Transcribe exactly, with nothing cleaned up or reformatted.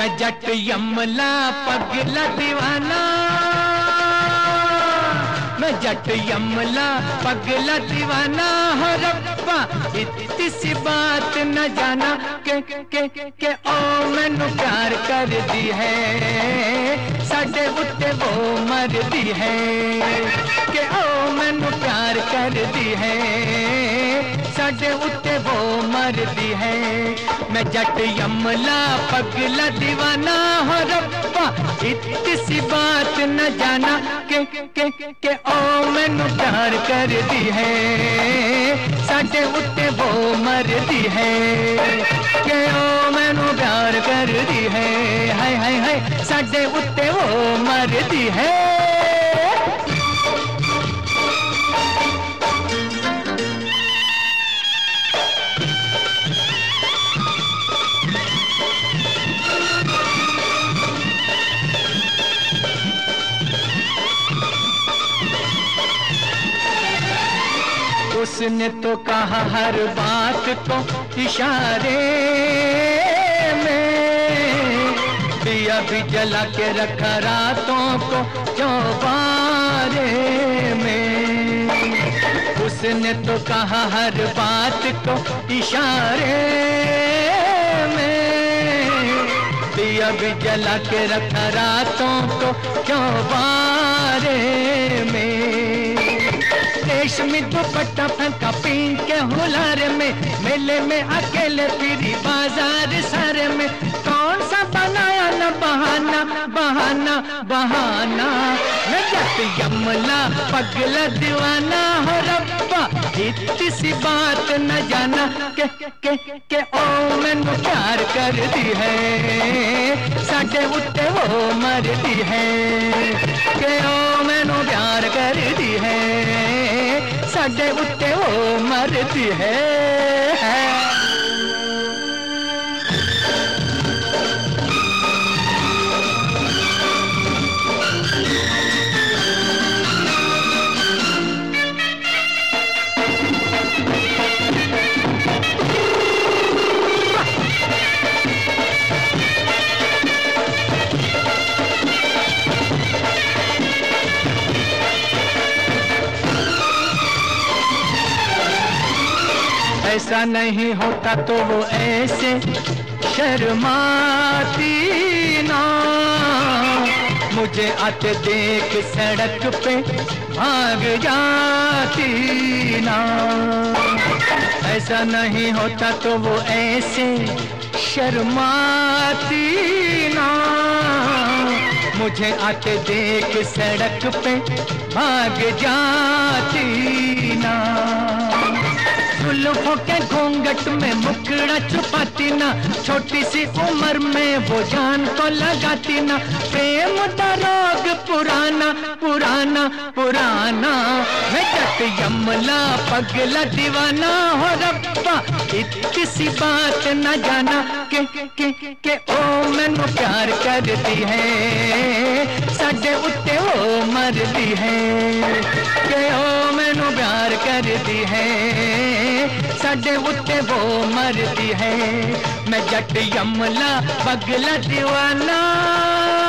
मैं जट यमला पगला दीवाना, मैं जट यमला पगला दीवाना हो रब्बा इतनी सी बात न जाना के के के ओ मैनू प्यार कर दी है साडे उत्ते वो मर दी है के ओ मैनू प्यार कर दी है साडे उत्ते वो मर दी है। मैं जट यमला पगला दीवाना हो रब्बा इतनी सी बात न जाना के के के ओ मैनू प्यार कर दी है साडे उत्ते वो मर दी है के ओ मैनू प्यार कर दी है हाय हाय हाय साडे उत्ते वो मर दी है। उसने तो कहा हर बात को इशारे में, दिया भी जला के रखा रातों को चौबारे में। उसने तो कहा हर बात को इशारे में, दिया भी जला के रखा रातों को चौबारे में। रेशमी दुपट्टा फंका पीन के हुलार में, मेले में अकेले फिरी बाजार सारे में। कौन सा बनाया न बहाना बहाना बहाना, मैं जट यमला पगला दीवाना हो रब्बा इतनी सी बात न जाना के के के ओ मैनू प्यार कर दी है साडे उत्ते वो मर दी है के ओ मैनू प्यार कर दी है साडे उत्ते वो मरदी है। ऐसा नहीं होता तो वो ऐसे शर्माती ना, मुझे आते देख सड़क पे भाग जाती ना। ऐसा नहीं होता तो वो ऐसे शर्माती ना, मुझे आते देख सड़क पे भाग जाती ना। जुल्फों के घूंघट में मुखड़ा छुपाती ना, छोटी सी उम्र में वो जान को लगाती ना। प्रेम का रोग पुराना पुराना पुराना, मैं जट यमला पगला दीवाना हो रब्बा इतनी सी बात न जाना के के के ओ मैनू प्यार कर दी है साडे उत्ते वो मर दी है के ओ मैनू प्यार कर दी है साडे उत्ते वो मरदी है। मैं जट यमला पगला दीवाना।